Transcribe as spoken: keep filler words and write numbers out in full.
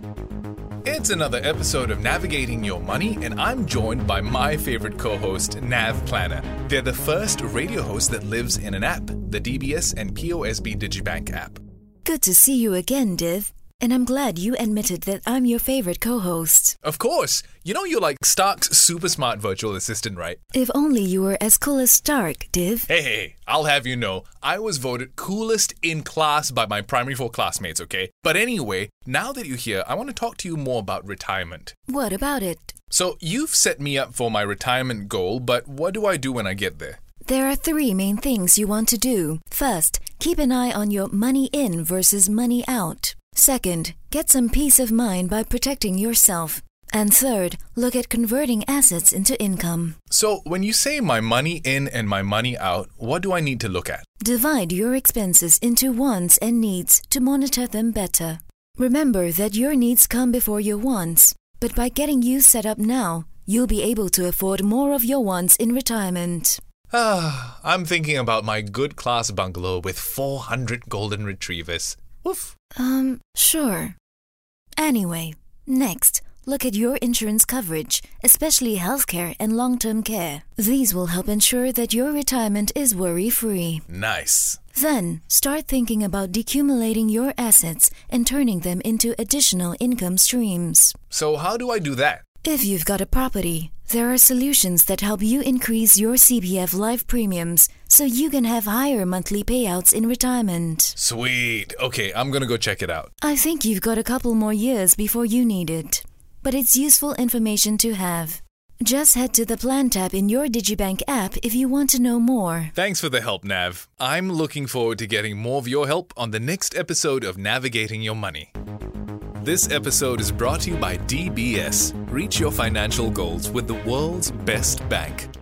It's another episode of Navigating Your Money, and I'm joined by my favorite co-host, Nav Planner. They're the first radio host that lives in an app, the D B S and P O S B Digibank app. Good to see you again, Div. And I'm glad you admitted that I'm your favorite co-host. Of course. You know you're like Stark's super smart virtual assistant, right? If only you were as cool as Stark, Div. Hey, hey, hey, I'll have you know, I was voted coolest in class by my primary four classmates, okay? But anyway, now that you're here, I want to talk to you more about retirement. What about it? So, you've set me up for my retirement goal, but what do I do when I get there? There are three main things you want to do. First, keep an eye on your money in versus money out. Second, get some peace of mind by protecting yourself. And third, look at converting assets into income. So, when you say my money in and my money out, what do I need to look at? Divide your expenses into wants and needs to monitor them better. Remember that your needs come before your wants, but by getting you set up now, you'll be able to afford more of your wants in retirement. Ah, I'm thinking about my good class bungalow with four hundred golden retrievers. Woof. Um, sure. Anyway, next, look at your insurance coverage, especially healthcare and long-term care. These will help ensure that your retirement is worry-free. Nice. Then, start thinking about decumulating your assets and turning them into additional income streams. So how do I do that? If you've got a property, there are solutions that help you increase your C P F life premiums so you can have higher monthly payouts in retirement. Sweet. Okay, I'm gonna go check it out. I think you've got a couple more years before you need it, but it's useful information to have. Just head to the Plan tab in your Digibank app if you want to know more. Thanks for the help, Nav. I'm looking forward to getting more of your help on the next episode of Navigating Your Money. This episode is brought to you by D B S. Reach your financial goals with the world's best bank.